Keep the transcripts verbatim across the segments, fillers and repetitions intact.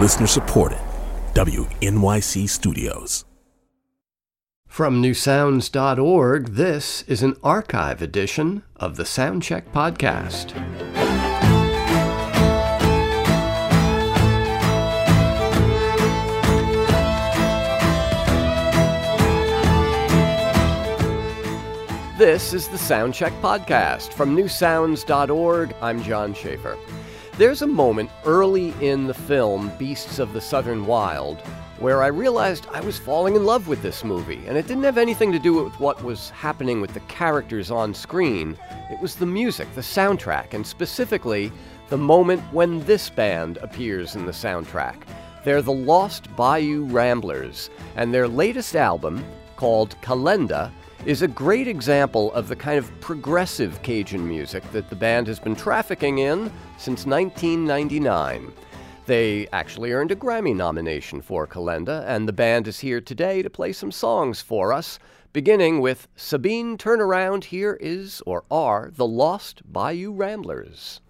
Listener supported. W N Y C Studios. From new sounds dot org, this is an archive edition of the Soundcheck Podcast. This is the Soundcheck Podcast. From new sounds dot org, I'm John Schaefer. There's a moment early in the film Beasts of the Southern Wild where I realized I was falling in love with this movie, and it didn't have anything to do with what was happening with the characters on screen. It was the music, the soundtrack, and specifically the moment when this band appears in the soundtrack. They're the Lost Bayou Ramblers, and their latest album, called Kalenda, is a great example of the kind of progressive Cajun music that the band has been trafficking in since nineteen ninety-nine. They actually earned a Grammy nomination for Kalenda, and the band is here today to play some songs for us, beginning with Sabine Turnaround. Here is, or are, the Lost Bayou Ramblers.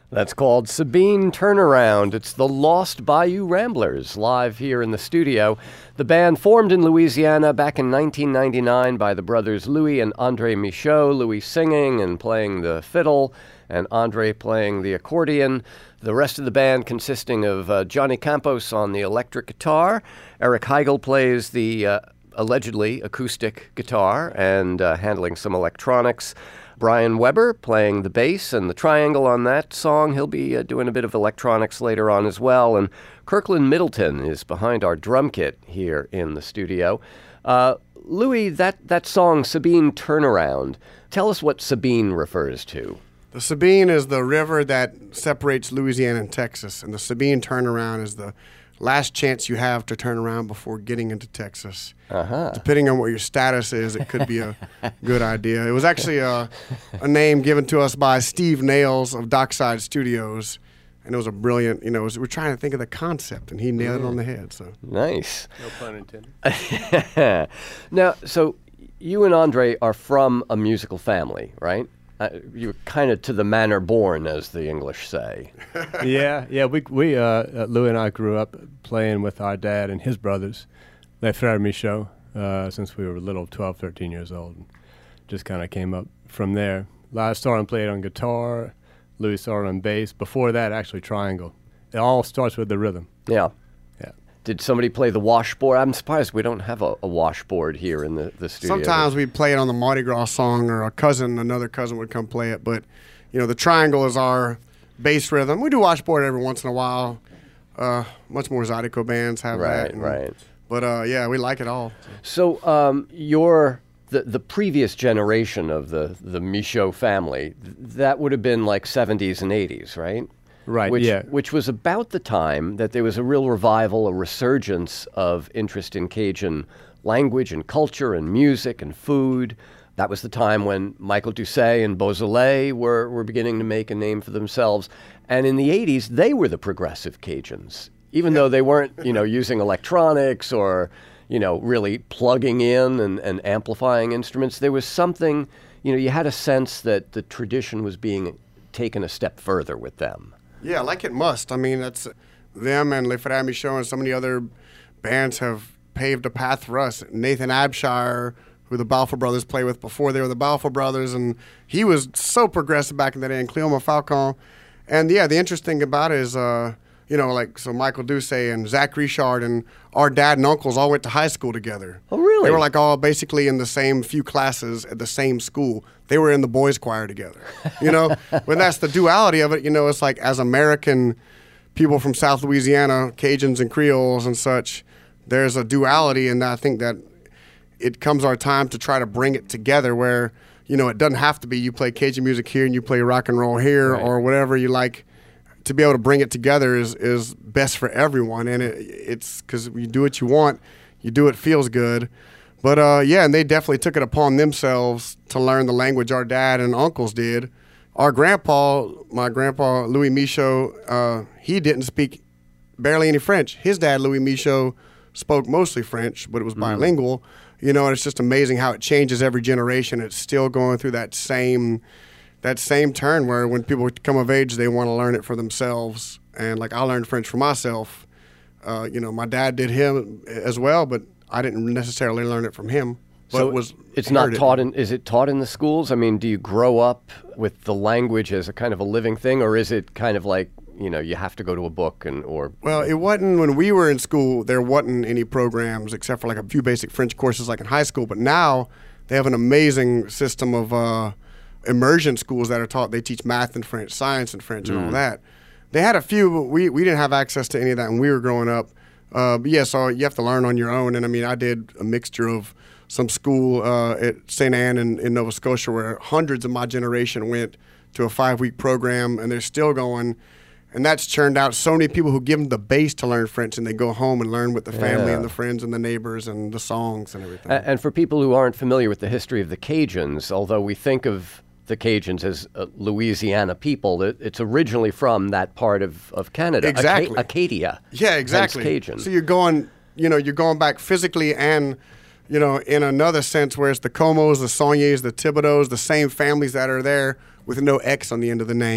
That's called Sabine Turnaround. It's the Lost Bayou Ramblers, live here in the studio. The band formed in Louisiana back in nineteen ninety-nine by the brothers Louis and Andre Michaud, Louis singing and playing the fiddle, and Andre playing the accordion. The rest of the band consisting of uh, Johnny Campos on the electric guitar. Eric Heigl plays the uh, allegedly acoustic guitar and uh, handling some electronics. Brian Weber playing the bass and the triangle on that song. He'll be uh, doing a bit of electronics later on as well. And Kirkland Middleton is behind our drum kit here in the studio. Uh, Louis, that, that song, Sabine Turnaround, tell us what Sabine refers to. The Sabine is the river that separates Louisiana and Texas, and the Sabine Turnaround is the last chance you have to turn around before getting into Texas. Uh-huh. Depending on what your status is, it could be a good idea. It was actually a, a name given to us by Steve Nails of Dockside Studios, and it was a brilliant, you know, it was, we're trying to think of the concept, and he nailed mm. it on the head. So nice. No pun intended. Now, so you and Andre are from a musical family, right? Uh, you're kind of to the manor born, as the English say. yeah, yeah. We we uh, uh, Louis and I grew up playing with our dad and his brothers, Les Frères Michaud, uh, since we were little, twelve, thirteen years old. And just kind of came up from there. I started playing on guitar. Louis started on bass. Before that, actually, triangle. It all starts with the rhythm. Yeah. Yeah. Did somebody play the washboard? I'm surprised we don't have a, a washboard here in the, the studio. Sometimes we'd play it on the Mardi Gras song, or a cousin, another cousin would come play it. But, you know, the triangle is our bass rhythm. We do washboard every once in a while. Uh, much more Zydeco bands have right, that. And, right. But, uh, yeah, we like it all. So um, your the, the previous generation of the, the Michaud family, th- that would have been like seventies and eighties, right? Right, which, yeah. Which was about the time that there was a real revival, a resurgence of interest in Cajun language and culture and music and food. That was the time when Michael Doucet and Beausoleil were, were beginning to make a name for themselves. And in the eighties, they were the progressive Cajuns, even though they weren't, you know, using electronics or, you know, really plugging in and, and amplifying instruments. There was something, you know, you had a sense that the tradition was being taken a step further with them. Yeah, like it must. I mean, that's them and Les Frères Michaud and so many other bands have paved a path for us. Nathan Abshire, who the Balfour Brothers played with before they were the Balfour Brothers, and he was so progressive back in the day, and Clément Falcon. And yeah, the interesting about it is, uh, you know, like, so Michael Doucet and Zach Richard and our dad and uncles all went to high school together. Oh, really? They were like all basically in the same few classes at the same school. They were in the boys' choir together, you know? But that's the duality of it, you know, it's like as American people from South Louisiana, Cajuns and Creoles and such, there's a duality, and I think that it comes our time to try to bring it together where, you know, it doesn't have to be you play Cajun music here and you play rock and roll here right. or whatever you like. To be able to bring it together is, is best for everyone, and it, it's because you do what you want, you do what feels good. But, uh, yeah, and they definitely took it upon themselves to learn the language our dad and uncles did. Our grandpa, my grandpa, Louis Michaud, uh, he didn't speak barely any French. His dad, Louis Michaud, spoke mostly French, but it was mm. bilingual. You know, and it's just amazing how it changes every generation. It's still going through that same that same turn where when people come of age, they want to learn it for themselves. And, like, I learned French for myself. Uh, you know, my dad did him as well, but I didn't necessarily learn it from him. But so it was it's not taught it. in, is it taught in the schools? I mean, do you grow up with the language as a kind of a living thing, or is it kind of like, you know, you have to go to a book and, or? Well, it wasn't, when we were in school, there wasn't any programs except for like a few basic French courses like in high school. But now they have an amazing system of uh, immersion schools that are taught. They teach math and French, science and French, and mm. all that. They had a few, but we, we didn't have access to any of that when we were growing up. Uh, but yeah, so you have to learn on your own. And I mean, I did a mixture of some school uh, at Saint Anne in, in Nova Scotia where hundreds of my generation went to a five-week program, and they're still going. And that's churned out so many people who give them the base to learn French, and they go home and learn with the family yeah. and the friends and the neighbors and the songs and everything. And, and for people who aren't familiar with the history of the Cajuns, although we think of the Cajuns as uh, Louisiana people, it, it's originally from that part of, of Canada. Exactly. Aca- Acadia. Yeah, exactly. Cajun. So you're going, you know, you're going back physically and, you know, in another sense where it's the Comos, the Saulniers, the Thibodeaux, the same families that are there with no X on the end of the name.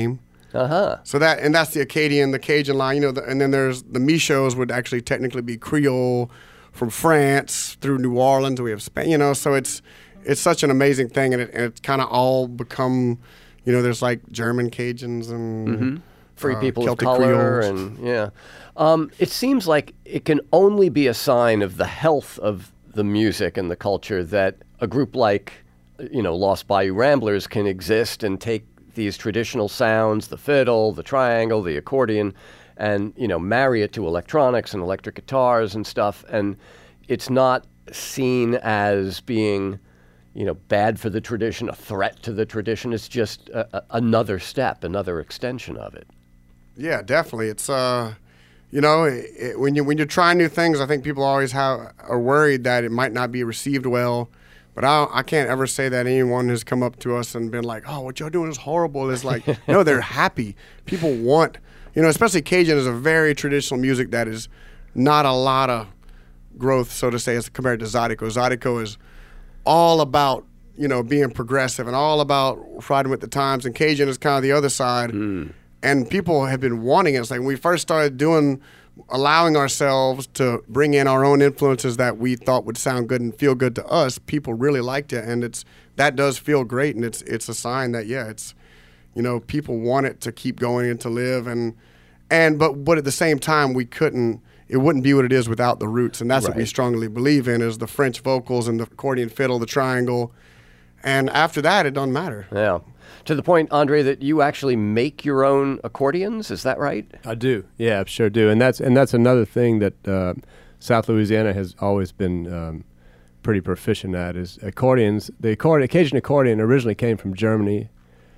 Uh-huh. So that, and that's the Acadian, the Cajun line, you know, the, and then there's the Michos would actually technically be Creole from France through New Orleans. We have Spain, you know, so it's it's such an amazing thing, and, it, and it's kind of all become, you know, there's like German Cajuns and mm-hmm. free uh, people Celtic of color, Creoles. and yeah. Um, it seems like it can only be a sign of the health of the music and the culture that a group like, you know, Lost Bayou Ramblers can exist and take these traditional sounds, the fiddle, the triangle, the accordion, and, you know, marry it to electronics and electric guitars and stuff. And it's not seen as being, you know, bad for the tradition, a threat to the tradition. It's just a, a, another step, another extension of it. Yeah, definitely. It's, uh, you know, it, it, when, you, when you're trying new things, I think people always have, are worried that it might not be received well. But I, I can't ever say that anyone has come up to us and been like, oh, what y'all doing is horrible. It's like, no, they're happy. People want, you know, especially Cajun is a very traditional music that is not a lot of growth, so to say, as compared to Zydeco. Zydeco is all about, you know, being progressive and all about riding with the times. And Cajun is kind of the other side. Mm. And people have been wanting it. It's like when we first started doing allowing ourselves to bring in our own influences that we thought would sound good and feel good to us, people really liked it, and it's that does feel great, and it's it's a sign that yeah, it's, you know, people want it to keep going and to live, and and but but at the same time we couldn't, it wouldn't be what it is without the roots, and that's right. What we strongly believe in is the French vocals and the accordion fiddle, the triangle, and after that it doesn't matter. Yeah. To the point, Andre, that you actually make your own accordions, is that right? I do. Yeah, I sure do. And that's and that's another thing that uh, South Louisiana has always been um, pretty proficient at is accordions. The accordion, Cajun accordion originally came from Germany,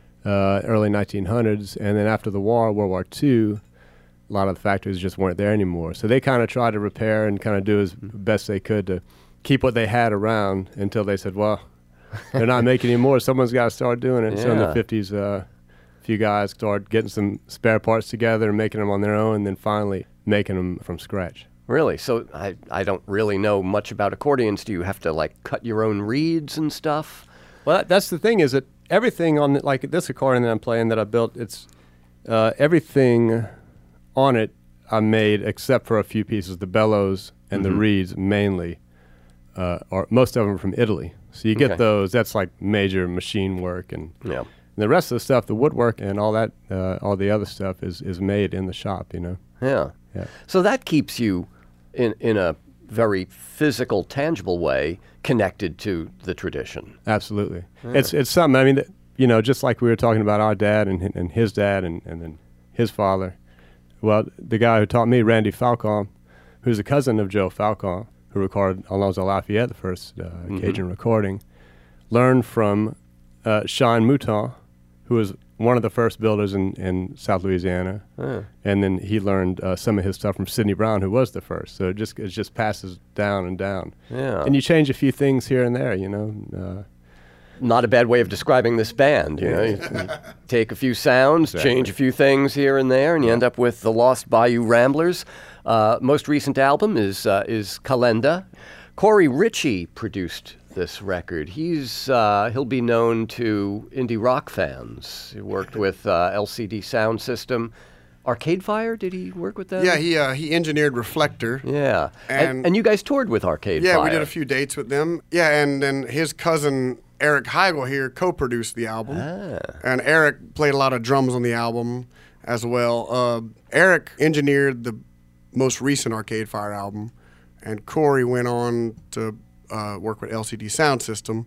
uh, early nineteen hundreds, and then after the war, World War Two, a lot of the factories just weren't there anymore. So they kind of tried to repair and kind of do as best they could to keep what they had around until they said, well, they're not making any more. Someone's got to start doing it. Yeah. So in the fifties, uh, a few guys started getting some spare parts together and making them on their own, and then finally making them from scratch. Really? So I, I don't really know much about accordions. Do you have to, like, cut your own reeds and stuff? Well, that's the thing is that everything on, the, like this accordion that I'm playing that I built, it's uh, everything on it I made except for a few pieces, the bellows and mm-hmm. the reeds mainly, uh, or most of them from Italy. So you get okay. those. That's like major machine work, and, yeah. and the rest of the stuff, the woodwork and all that, uh, all the other stuff is, is made in the shop. You know. Yeah. Yeah. So that keeps you in in a very physical, tangible way connected to the tradition. Absolutely. Yeah. It's it's something. I mean, that, you know, just like we were talking about our dad and and his dad and, and then his father. Well, the guy who taught me, Randy Falcon, who's a cousin of Joe Falcon, who recorded Alonzo Lafayette, the first uh, mm-hmm. Cajun recording, learned from uh, Sean Mouton, who was one of the first builders in, in South Louisiana. Uh. And then he learned uh, some of his stuff from Sidney Brown, who was the first. So it just it just passes down and down. Yeah. And you change a few things here and there, you know. Uh, Not a bad way of describing this band, you know. You take a few sounds, exactly. change a few things here and there, and you end up with the Lost Bayou Ramblers. Uh, most recent album is uh, is Calenda. Corey Ritchie produced this record. He's uh, he'll be known to indie rock fans. He worked with uh, L C D Sound System. Arcade Fire, did he work with them? Yeah, he uh, he engineered Reflector. Yeah, and, and, and you guys toured with Arcade yeah, Fire. Yeah, we did a few dates with them. Yeah, and then his cousin Eric Heigl here co-produced the album. Ah. And Eric played a lot of drums on the album as well. Uh, Eric engineered the most recent Arcade Fire album, and Corey went on to uh, work with L C D Sound System.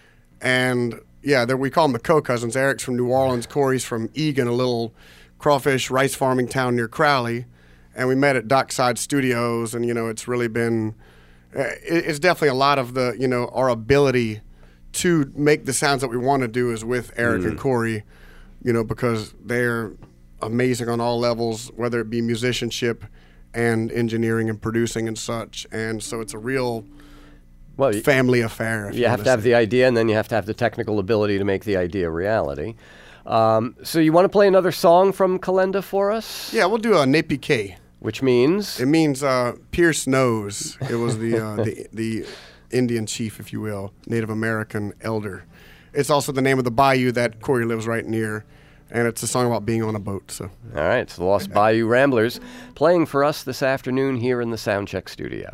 And yeah, we call them the co-cousins. Eric's from New Orleans, Corey's from Egan, a little crawfish rice farming town near Crowley. And we met at Dockside Studios, and you know, it's really been, it's definitely a lot of the, you know, our ability to make the sounds that we want to do is with Eric mm. and Corey, you know, because they're amazing on all levels, whether it be musicianship and engineering and producing and such. And so it's a real well, family affair. You, you have to have the idea, and then you have to have the technical ability to make the idea reality. Um, so you want to play another song from Calenda for us? Yeah, we'll do a Nepique. Which means? It means uh, Pierce Nose. It was the, uh, the the Indian chief, if you will, Native American elder. It's also the name of the bayou that Corey lives right near. and it's a song about being on a boat. So, All right, it's the Lost Bayou Ramblers playing for us this afternoon here in the Soundcheck studio.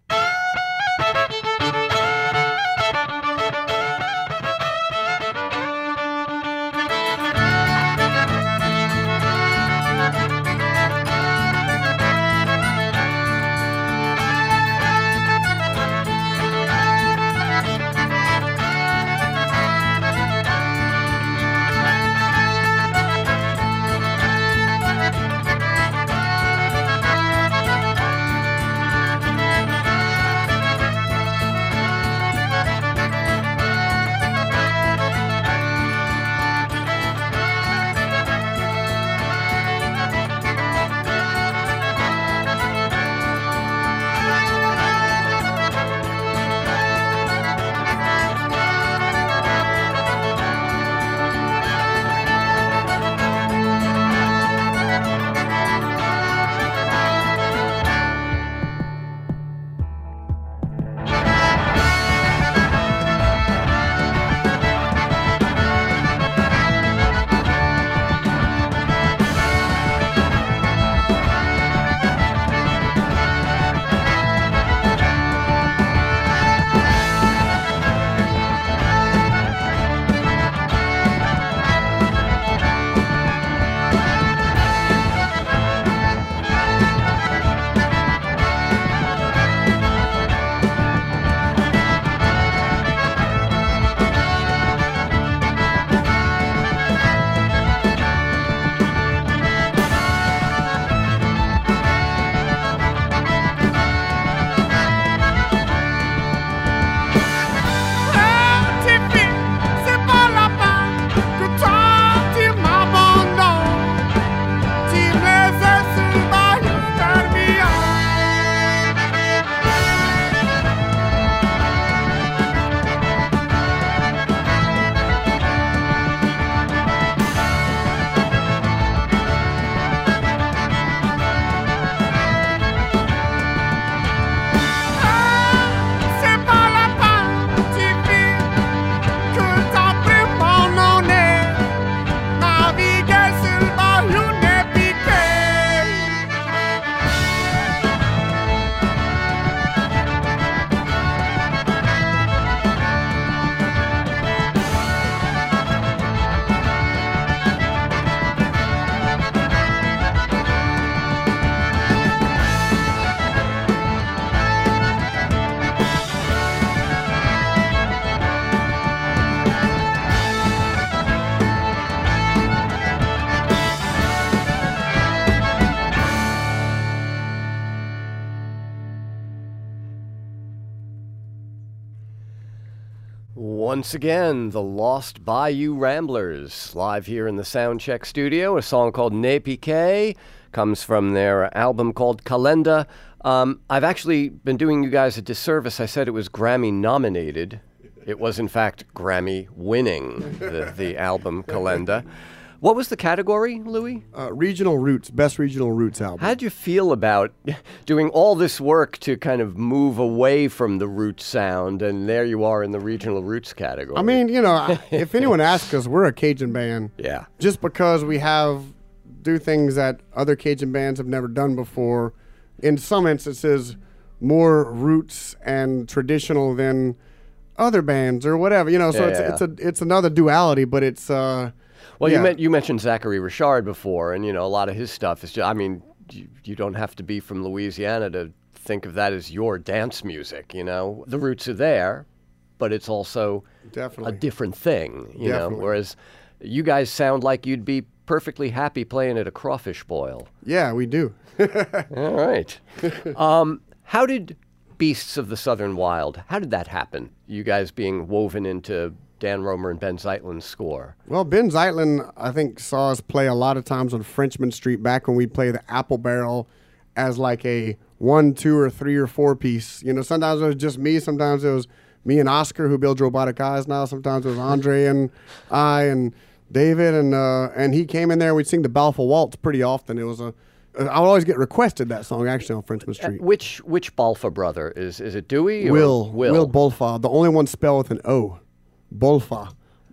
Once again, the Lost Bayou Ramblers, live here in the Soundcheck studio. A song called Ne Piqué comes from their album called Calenda. Um, I've actually been doing you guys a disservice. I said it was Grammy nominated. It was, in fact, Grammy winning, the, the album Calenda. What was the category, Louis? Uh, regional Roots, Best Regional Roots album. How'd you feel about doing all this work to kind of move away from the roots sound, and there you are in the regional roots category? I mean, you know, if anyone asks us, we're a Cajun band. Yeah. Just because we have, do things that other Cajun bands have never done before, in some instances, more roots and traditional than other bands or whatever, you know, so Yeah, it's, yeah. it's a, it's another duality, but it's, uh, Well, yeah. you, met, you mentioned Zachary Richard before, and, you know, a lot of his stuff is just, I mean, you, you don't have to be from Louisiana to think of that as your dance music, you know? The roots are there, but it's also Definitely. a different thing, you know? Definitely. Whereas you guys sound like you'd be perfectly happy playing at a crawfish boil. yeah, we do. All right. um, how did Beasts of the Southern Wild, how did that happen? You guys being woven into Dan Romer and Ben Zeitlin's score. Well, Ben Zeitlin, I think, saw us play a lot of times on Frenchman Street back when we'd play the Apple Barrel as like a one, two, or three, or four piece. You know, sometimes it was just me. Sometimes it was me and Oscar, who builds Robotic Eyes now. Sometimes it was Andre and I and David. And uh, and he came in there. We'd sing the Balfour Waltz pretty often. It was a... I would always get requested that song, actually, on Frenchman Street. Uh, which which Balfa brother? Is is it Dewey or Will. Will? Will Bolfa. The only one spelled with an O. Bolfa.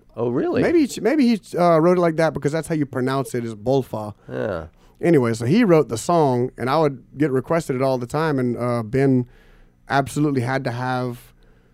Oh, really? Maybe he, maybe he uh, wrote it like that because that's how you pronounce it, is Bolfa. Yeah. Anyway, so he wrote the song, and I would get requested it all the time, and uh, Ben absolutely had to have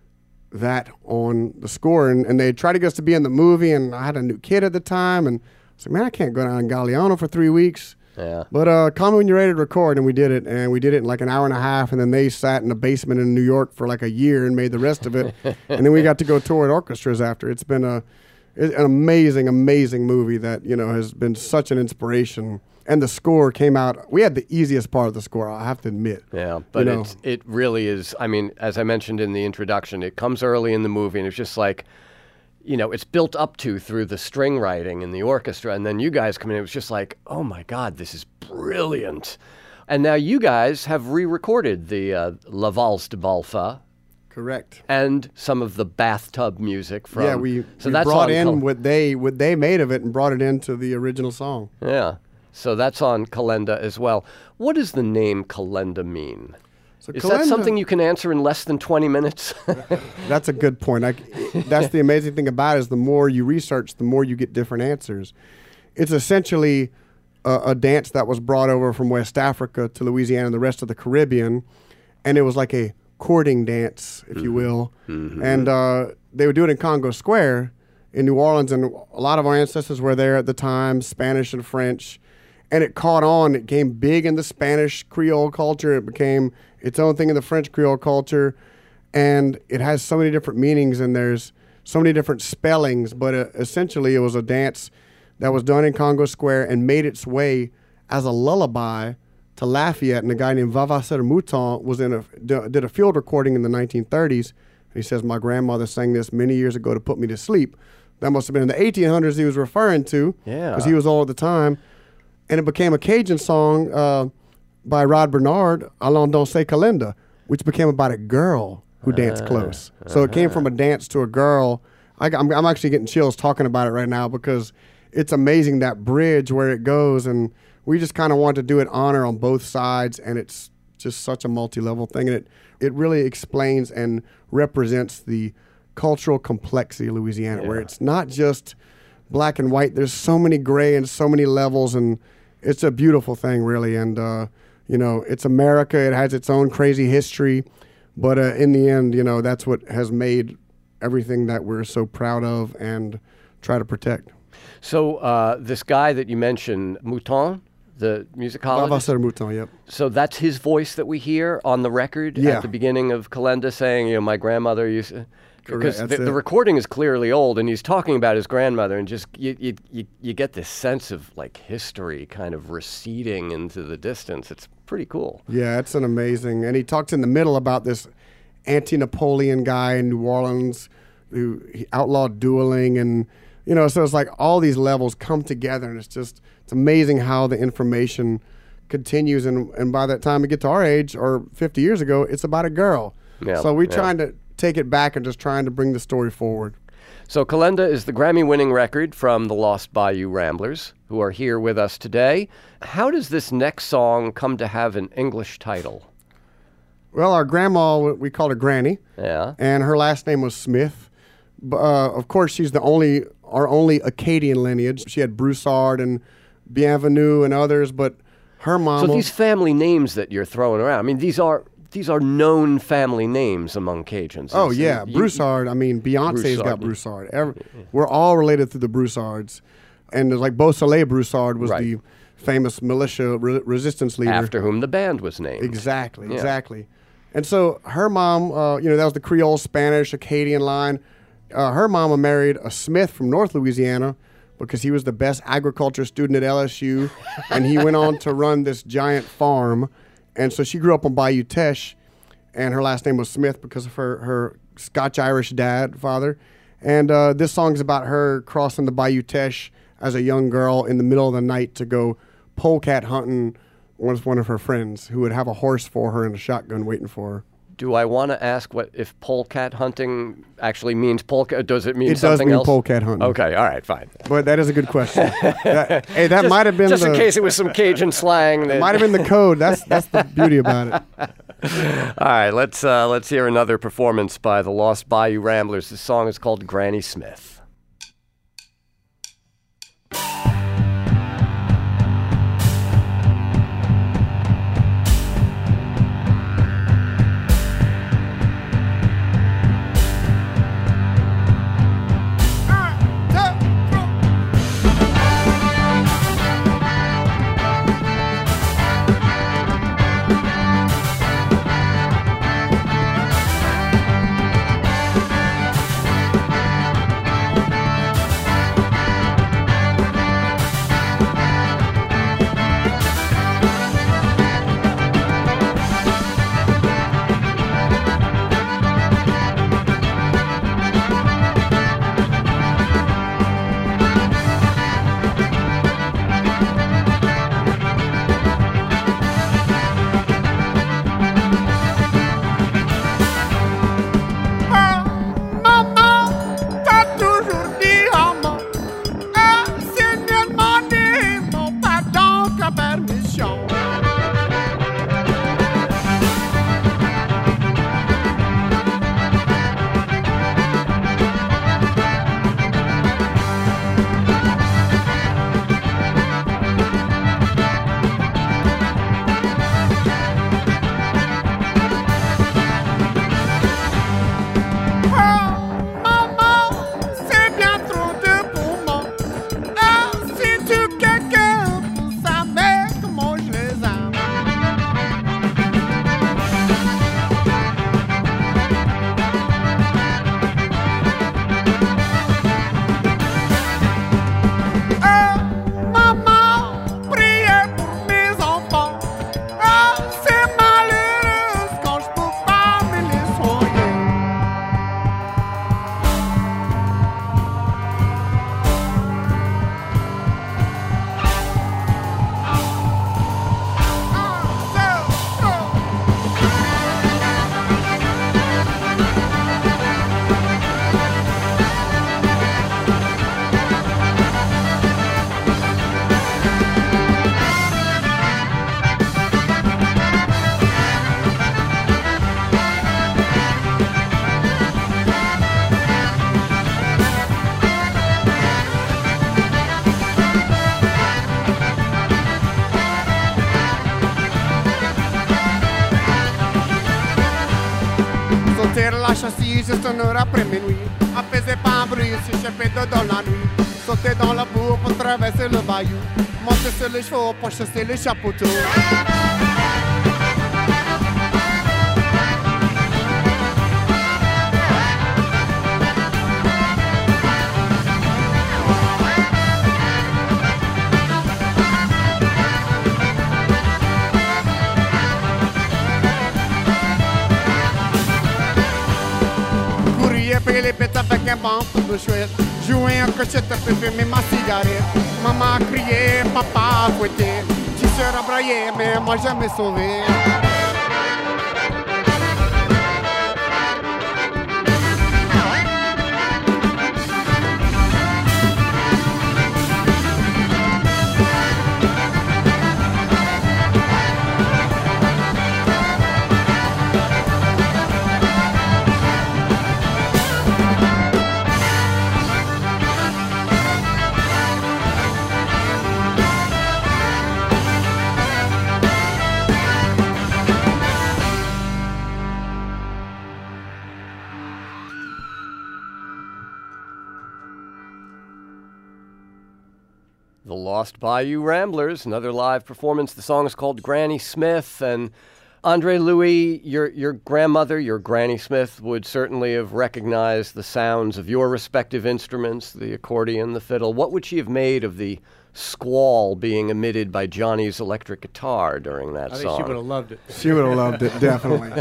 that on the score, and, and they tried to get us to be in the movie, and I had a new kid at the time, and I was like, man, I can't go down to Galliano for three weeks. Yeah. But uh, call me when you're ready to record, and we did it, and we did it in like an hour and a half, and then they sat in the basement in New York for like a year and made the rest of it, and then we got to go tour with orchestras after. It's been a it's an amazing, amazing movie that, you know, has been such an inspiration. And the score came out. We had the easiest part of the score, I have to admit. Yeah, but you know? it's, it really is. I mean, as I mentioned in the introduction, it comes early in the movie, and it's just like, you know, it's built up to through the string writing and the orchestra, and then you guys come in, it was just like, oh my God, this is brilliant. And now you guys have re-recorded the uh, La Valse de Balfa. Correct. And some of the bathtub music from... Yeah, we, so we that's brought on in Cal- what they what they made of it and brought it into the original song. Yeah, so that's on Calenda as well. What does the name Calenda mean? So Is Calenda, that something you can answer in less than twenty minutes? That's a good point. I, that's the amazing thing about it, is the more you research, the more you get different answers. It's essentially a, a dance that was brought over from West Africa to Louisiana and the rest of the Caribbean, and it was like a courting dance, if mm-hmm. you will. Mm-hmm. And uh, they would do it in Congo Square in New Orleans, and a lot of our ancestors were there at the time, Spanish and French, and it caught on. It became big in the Spanish Creole culture. It became its own thing in the French Creole culture, and it has so many different meanings, and there's so many different spellings, but uh, essentially it was a dance that was done in Congo Square and made its way as a lullaby to Lafayette, and a guy named Vavasseur Mouton was in a did a field recording in the nineteen thirties. And he says, my grandmother sang this many years ago to put me to sleep. That must have been in the eighteen hundreds he was referring to, yeah, because he was old at the time. And it became a Cajun song uh, by Rod Bernard, Allons danser Calenda, which became about a girl who danced uh, close. So uh-huh. it came from a dance to a girl. I, I'm, I'm actually getting chills talking about it right now, because it's amazing, that bridge where it goes, and we just kind of want to do it honor on both sides, and it's just such a multi-level thing, and it, it really explains and represents the cultural complexity of Louisiana, yeah. where it's not just black and white. There's so many gray and so many levels, and it's a beautiful thing, really. And, uh, you know, it's America. It has its own crazy history, but uh, in the end, you know, that's what has made everything that we're so proud of and try to protect. So uh, this guy that you mentioned, Mouton, the musicologist? Vavasseur Mouton, yep. So that's his voice that we hear on the record yeah. at the beginning of Calenda, saying, you know, my grandmother used to... Because the, the it. recording is clearly old, and he's talking about his grandmother, and just you, you you you get this sense of like history kind of receding into the distance. It's pretty cool. Yeah, it's an amazing. And he talks in the middle about this anti-Napoleon guy in New Orleans who he outlawed dueling, and you know, so it's like all these levels come together, and it's just it's amazing how the information continues. And and by that time we get to our age, or fifty years ago, it's about a girl. Yeah, so we're yeah. trying to take it back and just trying to bring the story forward. So Calenda is the Grammy-winning record from the Lost Bayou Ramblers, who are here with us today. How does this next song come to have an English title? Well, our grandma, we called her Granny, yeah, and her last name was Smith. Uh, of course, she's the only our only Acadian lineage. She had Broussard and Bienvenue and others, but her mama... So these family names that you're throwing around, I mean, these are... These are known family names among Cajuns. Oh, yeah. You, Broussard. I mean, Beyonce's Broussard. got Broussard. Every, we're all related through the Broussards. And there's like Beausoleil Broussard was right. the famous militia re- resistance leader. After whom the band was named. Exactly, yeah. exactly. And so her mom, uh, you know, that was the Creole, Spanish, Acadian line. Uh, her mama married a Smith from North Louisiana because he was the best agriculture student at L S U. And he went on to run this giant farm. And so she grew up on Bayou Teche, and her last name was Smith because of her, her Scotch-Irish dad, father. And uh, this song's about her crossing the Bayou Teche as a young girl in the middle of the night to go polecat hunting with one of her friends who would have a horse for her and a shotgun waiting for her. Do I want to ask what if polecat hunting actually means polecat? Does it mean it something else? It does mean polecat hunting. Okay, all right, fine. But that is a good question. that, hey, that just, might have been just the, in case it was some Cajun slang. It might have been the code. That's that's the beauty about it. All right, let's uh, let's hear another performance by the Lost Bayou Ramblers. The song is called Granny Smith. juste une heure après minuit. On faisait pas un bruit, s'échappait dans la nuit. Sauter dans la boue pour traverser le bayou. Monter sur les chevaux pour chasser les chapeauteaux. Les bêtes avec un banc de chouette. Jouer en cachette pour fumer ma cigarette. Maman a crié, papa a fouetté. Tu seras braillé, mais moi jamais sauvé. The Lost Bayou Ramblers, another live performance. The song is called Granny Smith. And Andre Louis, your your grandmother, your Granny Smith, would certainly have recognized the sounds of your respective instruments, the accordion, the fiddle. What would she have made of the squall being emitted by Johnny's electric guitar during that I song? think she would have loved it. She would have loved it, definitely.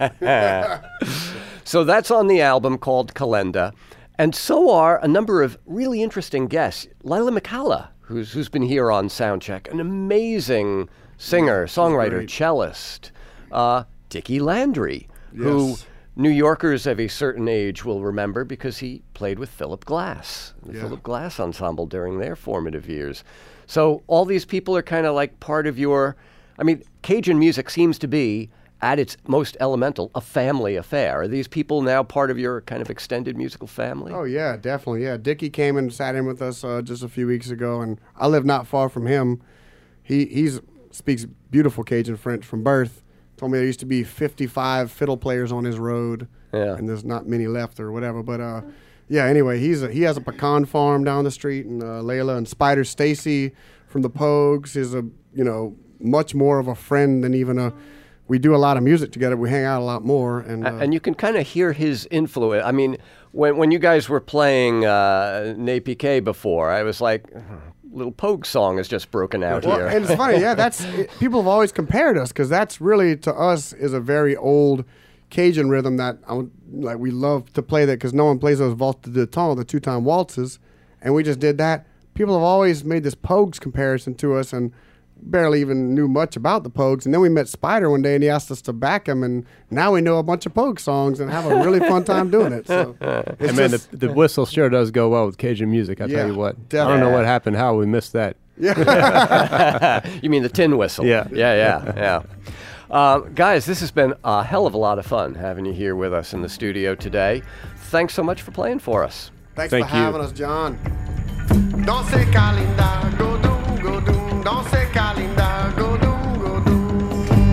So that's on the album called Kalenda. And so are a number of really interesting guests. Lila McCalla, who's who's been here on Soundcheck, an amazing singer, songwriter, great. cellist. Uh, Dickie Landry, who Yes. New Yorkers of a certain age will remember because he played with Philip Glass, the Yeah. Philip Glass Ensemble during their formative years. So all these people are kind of like part of your, I mean, Cajun music seems to be, at its most elemental, a family affair. Are these people now part of your kind of extended musical family? Oh, yeah, definitely. Yeah, Dickie came and sat in with us uh, just a few weeks ago, and I live not far from him. He he's speaks beautiful Cajun French from birth. Told me there used to be fifty-five fiddle players on his road, Yeah. and there's not many left or whatever. But, uh, yeah, anyway, he's a, he has a pecan farm down the street, and uh, Layla and Spider Stacy from the Pogues is a, you know, much more of a friend than even a... We do a lot of music together. We hang out a lot more. And, uh, A- and you can kind of hear his influence. I mean, when when you guys were playing uh, Ne Piqué before, I was like, little Pogue song has just broken out well, here. and it's funny, yeah. That's it, people have always compared us because that's really to us is a very old Cajun rhythm that I would, like we love to play that because no one plays those waltz de temps, the two-time waltzes, and we just did that. People have always made this Pogues comparison to us and barely even knew much about the Pogues. And then we met Spider one day and he asked us to back him, and now we know a bunch of Pogue songs and have a really fun time doing it. So it's Hey, man, just- the, the whistle sure does go well with Cajun music, I Yeah, tell you what. I definitely. don't know what happened, how we missed that. You mean the tin whistle? Yeah. Yeah, yeah, yeah. Uh, guys, this has been a hell of a lot of fun having you here with us in the studio today. Thanks so much for playing for us. Thanks Thank for you. having us, John. Danse Kalinda, go doom, go doom. Danse Kalinda, go doom, go doom.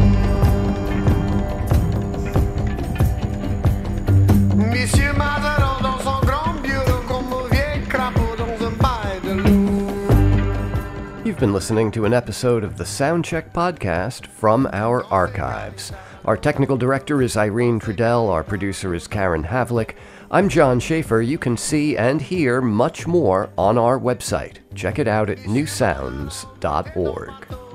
Monsieur Mazarin dans son grand bureau comme un vieil crapaud dans un bail de loup. You've been listening to an episode of the Soundcheck podcast from our archives. Our technical director is Irene Trudell. Our producer is Karen Havlick. I'm John Schaefer. You can see and hear much more on our website. Check it out at new sounds dot org.